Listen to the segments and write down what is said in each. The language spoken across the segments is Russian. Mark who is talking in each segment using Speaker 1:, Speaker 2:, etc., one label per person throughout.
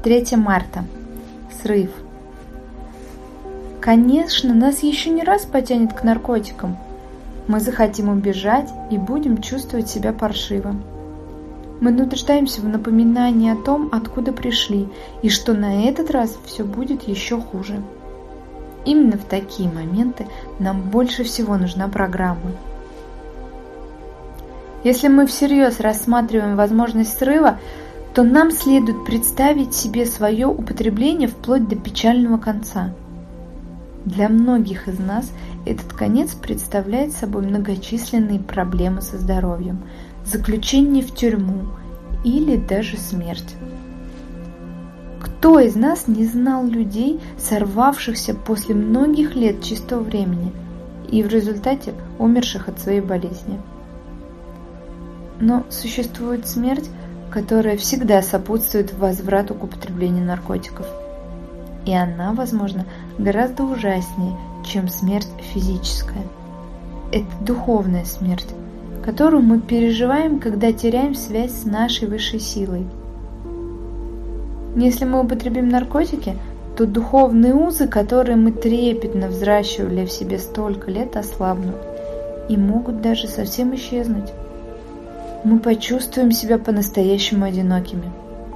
Speaker 1: 3 марта. Срыв. Конечно, нас еще не раз потянет к наркотикам. Мы захотим убежать и будем чувствовать себя паршиво. Мы нуждаемся в напоминании о том, откуда пришли, и что на этот раз все будет еще хуже. Именно в такие моменты нам больше всего нужна программа. Если мы всерьез рассматриваем возможность срыва, то нам следует представить себе свое употребление вплоть до печального конца. Для многих из нас этот конец представляет собой многочисленные проблемы со здоровьем, заключение в тюрьму или даже смерть. Кто из нас не знал людей, сорвавшихся после многих лет чистого времени и в результате умерших от своей болезни? Но существует смерть, которая всегда сопутствует возврату к употреблению наркотиков. И она, возможно, гораздо ужаснее, чем смерть физическая. Это духовная смерть, которую мы переживаем, когда теряем связь с нашей высшей силой. Если мы употребим наркотики, то духовные узы, которые мы трепетно взращивали в себе столько лет, ослабнут и могут даже совсем исчезнуть. Мы почувствуем себя по-настоящему одинокими.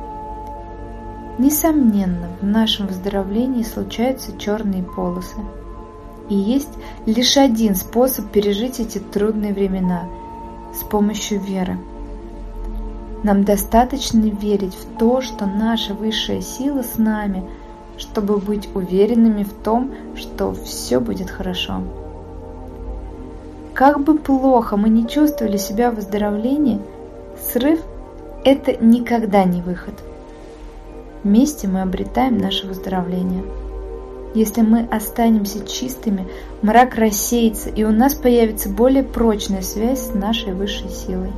Speaker 1: Несомненно, в нашем выздоровлении случаются черные полосы. И есть лишь один способ пережить эти трудные времена – с помощью веры. Нам достаточно верить в то, что наша высшая сила с нами, чтобы быть уверенными в том, что все будет хорошо. Как бы плохо мы ни чувствовали себя в выздоровлении, срыв – это никогда не выход. Вместе мы обретаем наше выздоровление. Если мы останемся чистыми, мрак рассеется, и у нас появится более прочная связь с нашей высшей силой.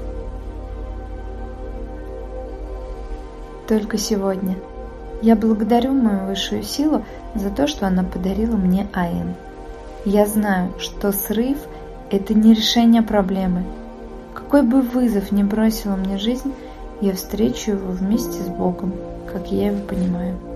Speaker 1: Только сегодня я благодарю мою высшую силу за то, что она подарила мне АН. Я знаю, что срыв – это не решение проблемы. Какой бы вызов ни бросила мне жизнь, я встречу его вместе с Богом, как я его понимаю.